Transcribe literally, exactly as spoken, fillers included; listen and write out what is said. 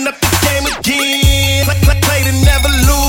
up the game again. Play, play, play to never lose.